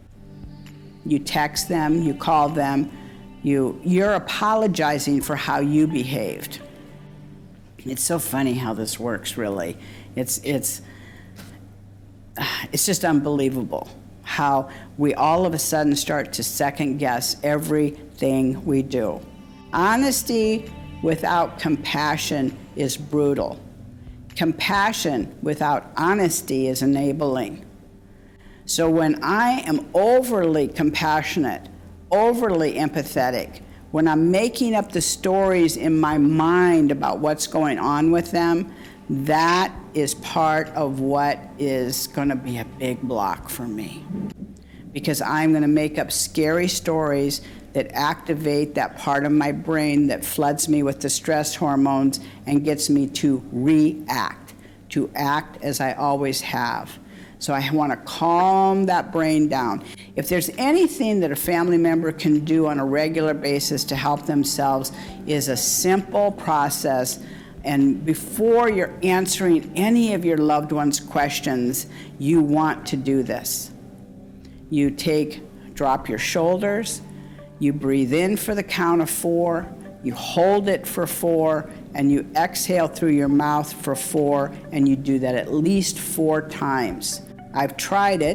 You text them, you call them, you, you're apologizing for how you behaved. It's so funny how this works, really. It's, it's, it's just unbelievable how we all of a sudden start to second guess everything we do. Honesty without compassion is brutal. Compassion without honesty is enabling. So when I am overly compassionate, overly empathetic, when I'm making up the stories in my mind about what's going on with them, that is part of what is going to be a big block for me. Because I'm going to make up scary stories that activate that part of my brain that floods me with the stress hormones and gets me to react, to act as I always have. So I want to calm that brain down. If there's anything that a family member can do on a regular basis to help themselves, is a simple process. And before you're answering any of your loved one's questions, you want to do this. You take, drop your shoulders, you breathe in for the count of four, you hold it for four, and you exhale through your mouth for four, and you do that at least four times. I've tried it.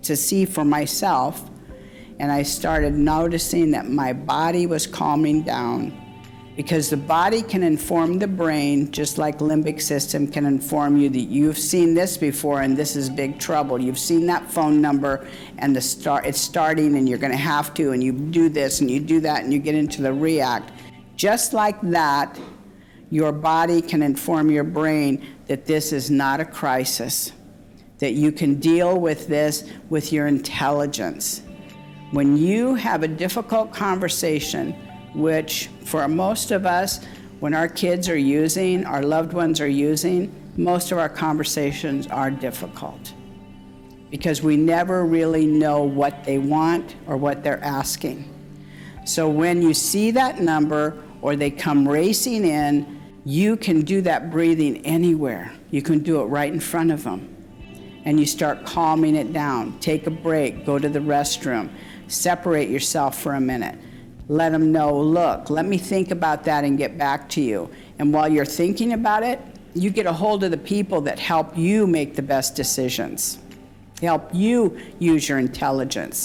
to see for myself, and I started noticing that my body was calming down, because the body can inform the brain just like limbic system can inform you that you've seen this before and this is big trouble. You've seen that phone number and the start, it's starting and you're going to have to, and you do this and you do that and you get into the react. Just like that, your body can inform your brain that this is not a crisis, that you can deal with this with your intelligence. When you have a difficult conversation, which for most of us, when our kids are using, our loved ones are using, most of our conversations are difficult because we never really know what they want or what they're asking. So when you see that number or they come racing in, you can do that breathing anywhere. You can do it right in front of them. And you start calming it down. Take a break, go to the restroom, separate yourself for a minute. Let them know, look, let me think about that and get back to you. And while you're thinking about it, you get a hold of the people that help you make the best decisions, help you use your intelligence.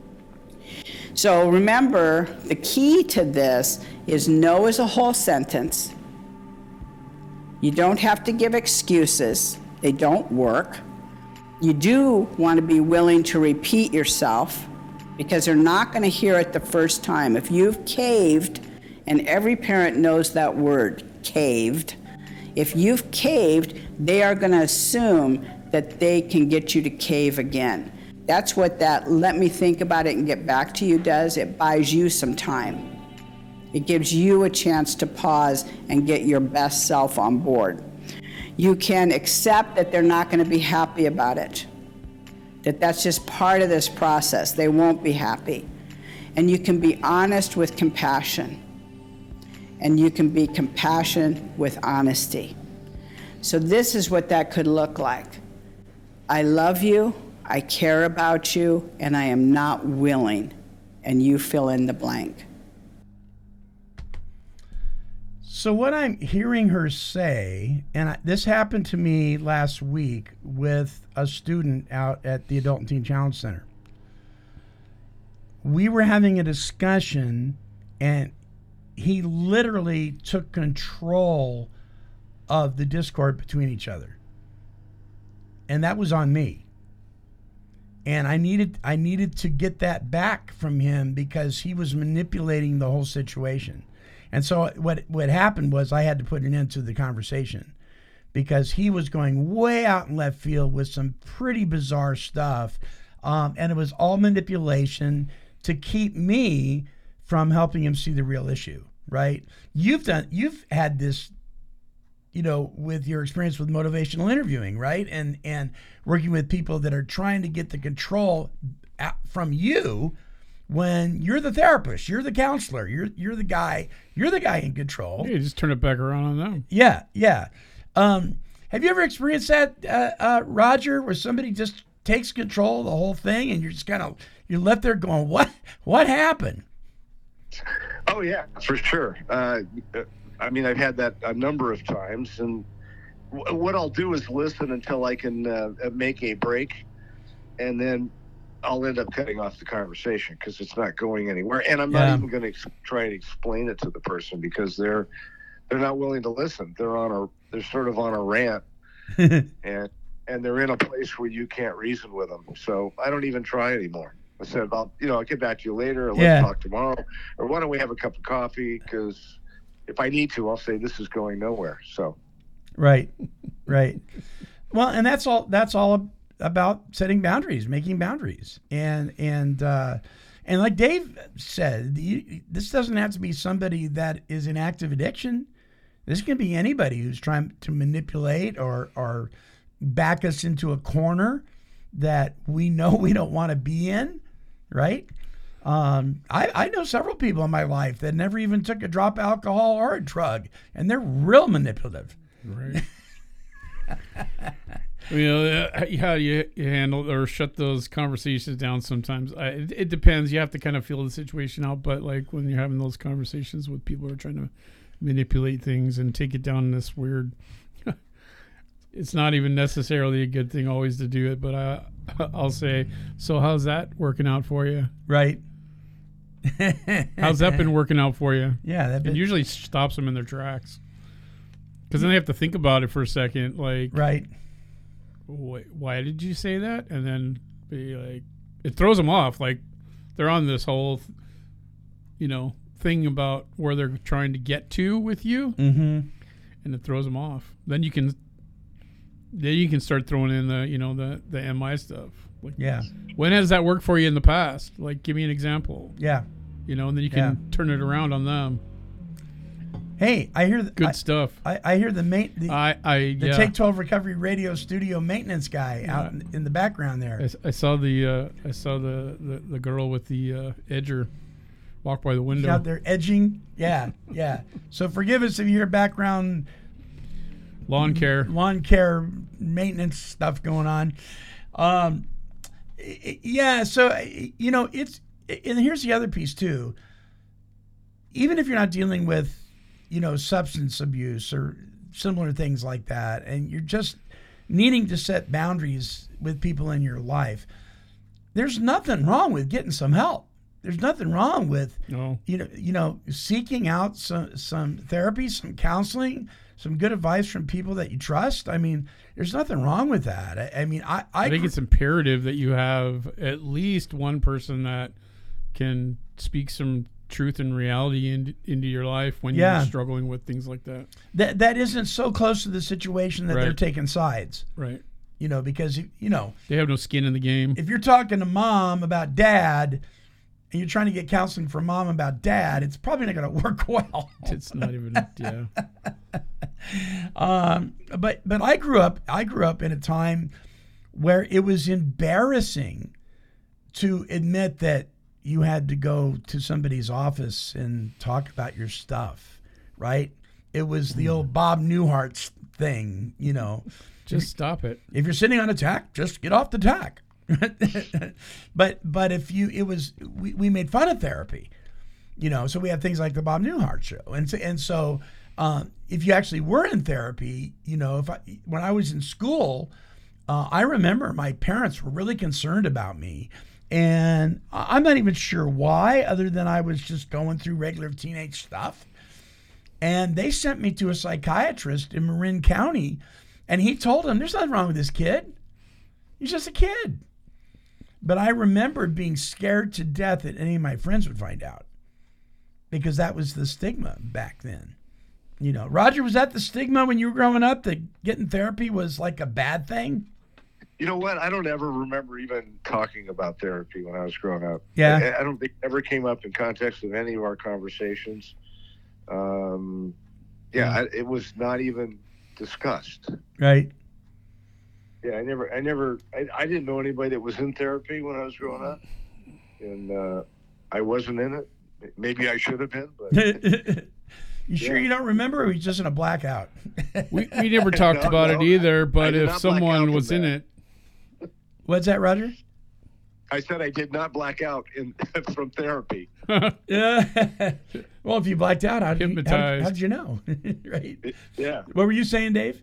So remember, the key to this is no is a whole sentence. You don't have to give excuses. They don't work. You do want to be willing to repeat yourself, because they're not going to hear it the first time. If you've caved, and every parent knows that word, caved, if you've caved, they are going to assume that they can get you to cave again. That's what that let me think about it and get back to you does. It buys you some time. It gives you a chance to pause and get your best self on board. You can accept that they're not going to be happy about it, that that's just part of this process. They won't be happy. And you can be honest with compassion. And you can be compassionate with honesty. So this is what that could look like. I love you, I care about you, and I am not willing. And you fill in the blank. So what I'm hearing her say, and I, this happened to me last week with a student out at the Adult and Teen Challenge Center. We were having a discussion, and he literally took control of the discord between each other. And that was on me. And I needed I needed to get that back from him because he was manipulating the whole situation. And so what what happened was I had to put an end to the conversation because he was going way out in left field with some pretty bizarre stuff. Um, and it was all manipulation to keep me from helping him see the real issue, right? You've done, you've had this, you know, with your experience with motivational interviewing, right? And, and working with people that are trying to get the control from you when you're the therapist, you're the counselor, you're you're the guy, you're the guy in control. Yeah, you just turn it back around on them. Yeah, yeah. Um, have you ever experienced that, uh, uh, Roger, where somebody just takes control of the whole thing and you're just kind of, you're left there going, what, what happened? Oh yeah, for sure. Uh, I mean, I've had that a number of times, and w- what I'll do is listen until I can uh, make a break, and then I'll end up cutting off the conversation because it's not going anywhere. And I'm Yeah. not even going to ex- try and explain it to the person because they're they're not willing to listen. They're on a they're sort of on a rant, and and they're in a place where you can't reason with them. So I don't even try anymore. I said, I'll you know I'll get back to you later, or let's Yeah. talk tomorrow, or why don't we have a cup of coffee? Because if I need to, I'll say this is going nowhere. So Right, right. Well, and that's all. That's all about setting boundaries, making boundaries, and and uh, and like Dave said, you, this doesn't have to be somebody that is in active addiction. This can be anybody who's trying to manipulate or or back us into a corner that we know we don't want to be in. Right. Um, I, I know several people in my life that never even took a drop of alcohol or a drug, and they're real manipulative. Right. You know, how do you, you handle or shut those conversations down sometimes? I, it, it depends. You have to kind of feel the situation out. But like when you're having those conversations with people who are trying to manipulate things and take it down in this weird, it's not even necessarily a good thing always to do it, but I, I'll say, so how's that working out for you? Right. How's that been working out for you? Yeah. That been... It usually stops them in their tracks. Because then they have to think about it for a second. Like, right. Wait, why did you say that? And then be like, it throws them off. Like, they're on this whole, you know, thing about where they're trying to get to with you. Mm-hmm. And it throws them off. Then you can... Then you can start throwing in the, you know, the, the M I stuff. Like, yeah. When has that worked for you in the past? Like, give me an example. Yeah. You know, and then you can yeah. turn it around on them. Hey, I hear the, good I, stuff. I, I hear the main the, I, I, the yeah. Take twelve Recovery Radio studio maintenance guy yeah. out in, in the background there. I, I saw the uh, I saw the, the, the girl with the uh, edger walk by the window. She's out there edging. Yeah, yeah. So forgive us if you hear background. Lawn care. Lawn care maintenance stuff going on. Um, yeah, so, you know, it's, and here's the other piece too. Even if you're not dealing with, you know, substance abuse or similar things like that, and you're just needing to set boundaries with people in your life, there's nothing wrong with getting some help. There's nothing wrong with, no. you know, you know, seeking out some, some therapy, some counseling, some good advice from people that you trust. I mean, there's nothing wrong with that. I, I mean, I, I, I think it's imperative that you have at least one person that can speak some truth and reality in, into your life when yeah. you're struggling with things like that. That that isn't so close to the situation that right. they're taking sides. Right. You know, because, you know. They have no skin in the game. If you're talking to mom about dad and you're trying to get counseling from mom about dad, it's probably not going to work well. It's not even, yeah. um, but but I grew up I grew up in a time where it was embarrassing to admit that you had to go to somebody's office and talk about your stuff, right? It was the old Bob Newhart thing, you know. Just stop it. If you're sitting on a tack, just get off the tack. but but if you it was we, we made fun of therapy, you know, so we had things like the Bob Newhart show, and so and so um, if you actually were in therapy, you know, if I when I was in school, uh, I remember my parents were really concerned about me, and I'm not even sure why, other than I was just going through regular teenage stuff, and they sent me to a psychiatrist in Marin County, and he told them there's nothing wrong with this kid, he's just a kid. But I remember being scared to death that any of my friends would find out, because that was the stigma back then. You know, Roger, was that the stigma when you were growing up, that getting therapy was like a bad thing? You know what? I don't ever remember even talking about therapy when I was growing up. Yeah. I, I don't think it ever came up in context of any of our conversations. Um, yeah, I, it was not even discussed. Right. Yeah, I never, I never, I, I didn't know anybody that was in therapy when I was growing up, and uh, I wasn't in it. Maybe I should have been, but. You sure yeah. you don't remember, or are you just in a blackout? we we never talked no, about no, it either, but if someone was in that. it. What's that, Roger? I said I did not black out in from therapy. Yeah. Well, if you blacked out, how did you, how, how'd you know? Right? Yeah. What were you saying, Dave?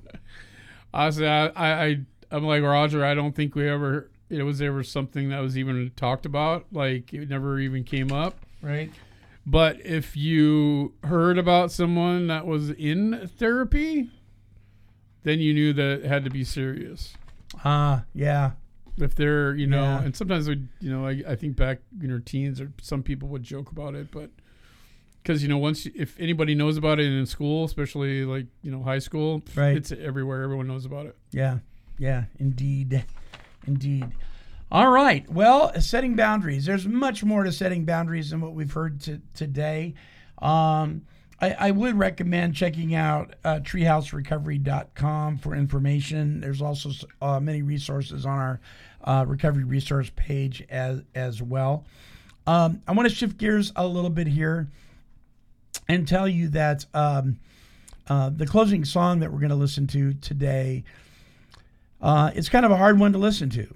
I said, I, I, I'm like, Roger, I don't think we ever, it was ever something that was even talked about. Like, it never even came up. Right. But if you heard about someone that was in therapy, then you knew that it had to be serious. Ah, uh, yeah. If they're, you know, yeah. and sometimes, we, you know, I, I think back in our teens, or some people would joke about it, but because, you know, once, you, if anybody knows about it in school, especially like, you know, high school, right. it's everywhere. Everyone knows about it. Yeah. Yeah, indeed. Indeed. All right. Well, setting boundaries. There's much more to setting boundaries than what we've heard to, today. Um, I, I would recommend checking out uh, treehouse recovery dot com for information. There's also uh, many resources on our uh, recovery resource page as, as well. Um, I want to shift gears a little bit here and tell you that um, uh, the closing song that we're going to listen to today, uh, it's kind of a hard one to listen to.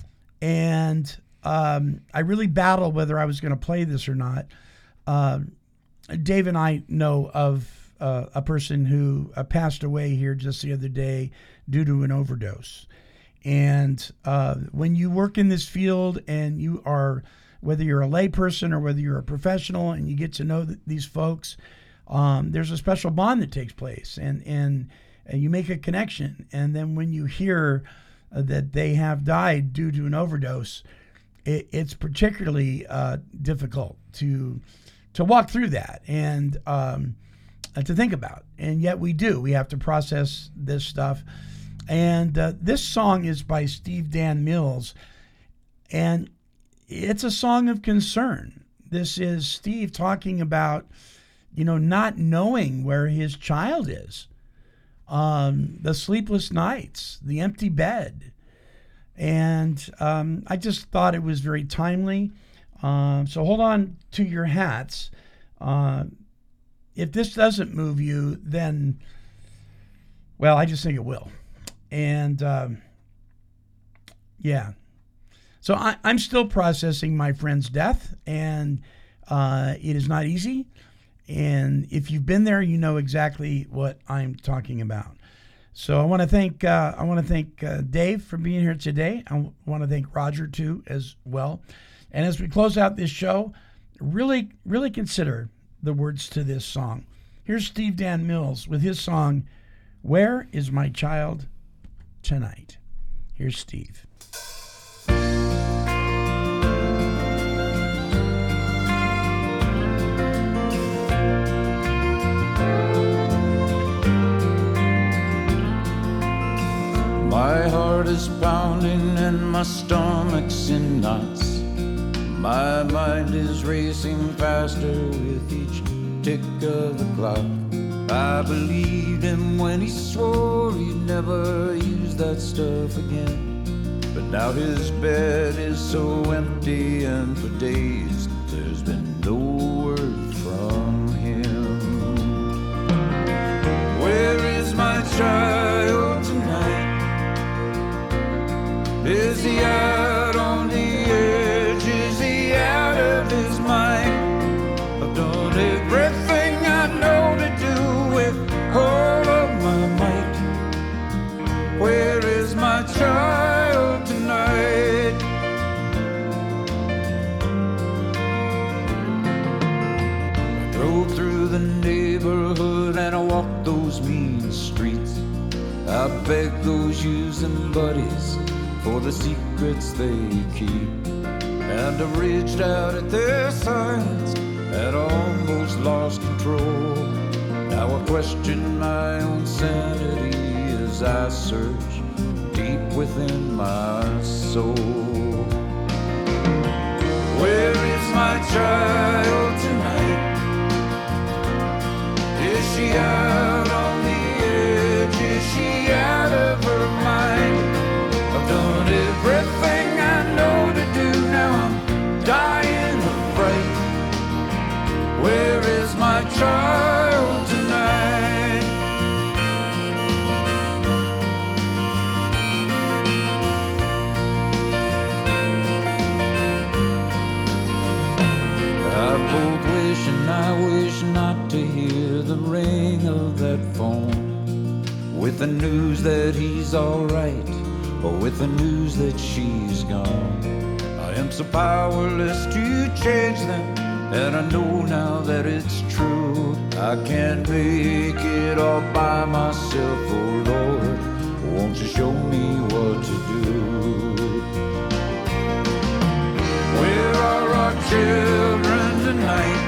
And um, I really battled whether I was going to play this or not. Uh, Dave and I know of uh, a person who uh, passed away here just the other day due to an overdose. And uh, when you work in this field and you are, whether you're a lay person or whether you're a professional and you get to know th- these folks, um, there's a special bond that takes place, and, and, and you make a connection. And then when you hear uh, that they have died due to an overdose, it, it's particularly uh, difficult to to walk through that and um, to think about. And yet we do. We have to process this stuff. And uh, this song is by Steve Dan Mills, and it's a song of concern. This is Steve talking about, you know, not knowing where his child is, um, the sleepless nights, the empty bed. And um, I just thought it was very timely. Uh, so hold on to your hats. Uh, if this doesn't move you, then, well, I just think it will. And um, yeah, so I, I'm still processing my friend's death, and uh, it is not easy. And if you've been there, you know exactly what I'm talking about. So I want to thank uh, I want to thank uh, Dave for being here today. I w- want to thank Roger too as well. And as we close out this show, really really consider the words to this song. Here's Steve Dan Mills with his song, "Where Is My Child Tonight?" Here's Steve. My heart is pounding and my stomach's in knots. My mind is racing faster with each tick of the clock. I believed him when he swore he'd never use that stuff again. But now his bed is so empty, and for days there's been no word from him. Where is my child tonight? Is he out on the edge? Is he out of his mind? I've done everything I know to do with all of my might. Where is my child tonight? I drove through the neighborhood and I walked those mean streets. I begged those using buddies for the secrets they keep, and I reached out at their silence and almost lost control. Now I question my own sanity as I search deep within my soul. Where is my child tonight? Is she out on the edge? Is she out of her mind? I've done everything I know to do, now I'm dying of fright. Where is my child tonight? I both wish and I wish not to hear the ring of that phone, with the news that he's alright, or with the news that she's gone. I am so powerless to change them, and I know now that it's true. I can't make it all by myself, oh Lord, won't you show me what to do? Where are our children tonight?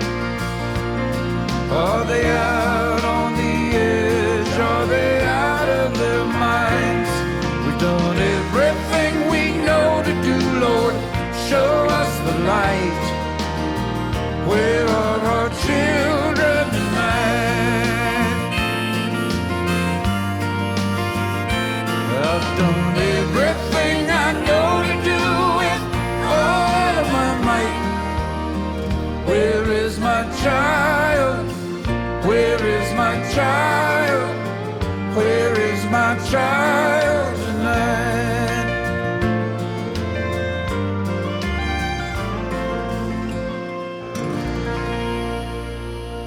Are they out on the edge? Are they out of their minds? We've done everything we know to do, Lord, show us the light. Where are our children tonight? I've done everything I know to do with all of my might. Where is my child? Where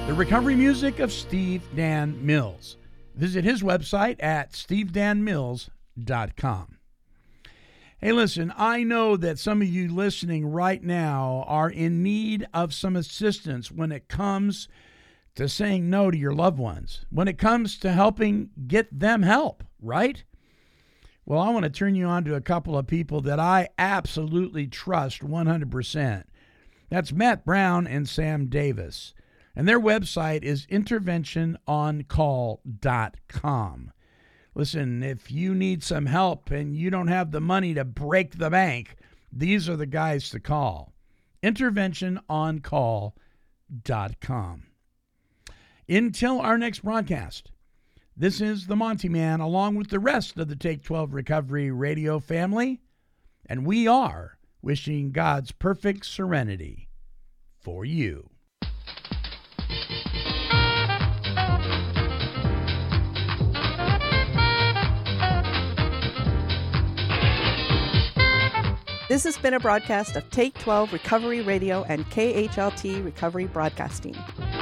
The recovery music of Steve Dan Mills. Visit his website at steve dan mills dot com. Hey, listen, I know that some of you listening right now are in need of some assistance when it comes to saying no to your loved ones, when it comes to helping get them help, right? Well, I want to turn you on to a couple of people that I absolutely trust one hundred percent. That's Matt Brown and Sam Davis. And their website is intervention on call dot com. Listen, if you need some help and you don't have the money to break the bank, these are the guys to call. intervention on call dot com. Until our next broadcast, this is the Monty Man along with the rest of the Take twelve Recovery Radio family, and we are wishing God's perfect serenity for you. This has been a broadcast of Take twelve Recovery Radio and K H L T Recovery Broadcasting.